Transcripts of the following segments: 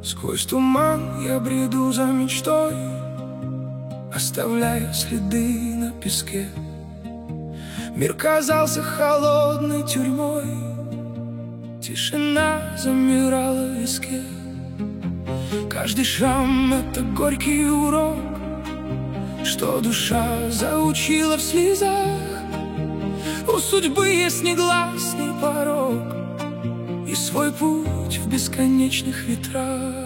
Сквозь туман я бреду за мечтой, оставляя следы на песке. Мир казался холодной тюрьмой, тишина замирала в виске. Каждый шрам — это горький урок, что душа заучила в слезах. У судьбы есть негласный порог и свой путь в бесконечных ветрах.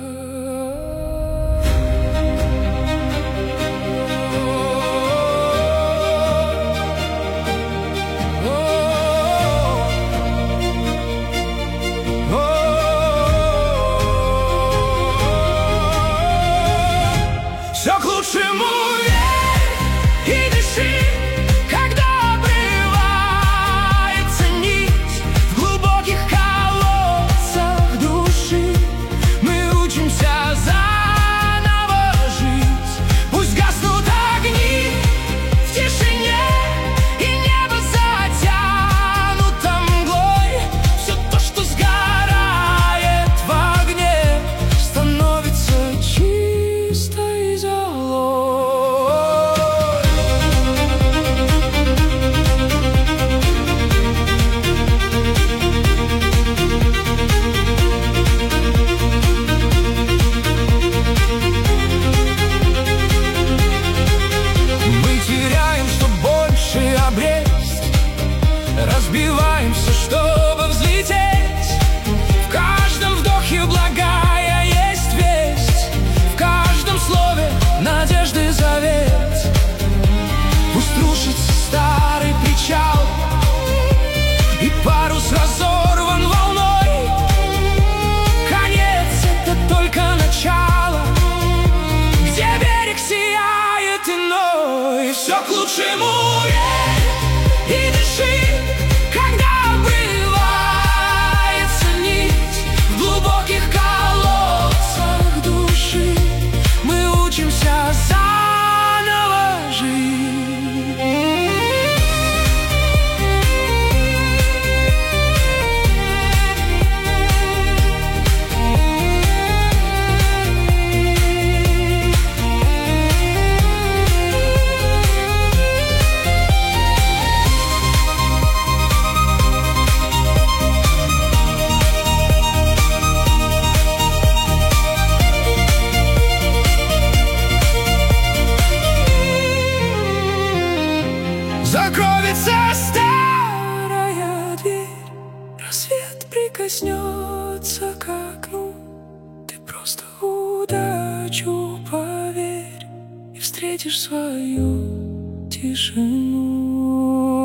Все к лучшему верь и дыши, когда обрывается нить. В глубоких колодцах души мы учимся заново жить. Пусть гаснут огни в тишине, и небо затянуто мглой. Все то, что сгорает в огне, становится чистой золой. Мы теряем, что больше обресть, разбиваемся, чтобы взлететь. В каждом вдохе благая есть весть, в каждом слове надежды завет. Пусть рушится старый причал, и парус разорван волной. Конец — это только начало, где берег сияет иной. Все к лучшему верь и дыши, когда обрывается нить. В глубоких колодцах души мы учимся заново жить. Закроется старая дверь, рассвет прикоснется к окну. Ты просто удачу поверь и встретишь свою тишину.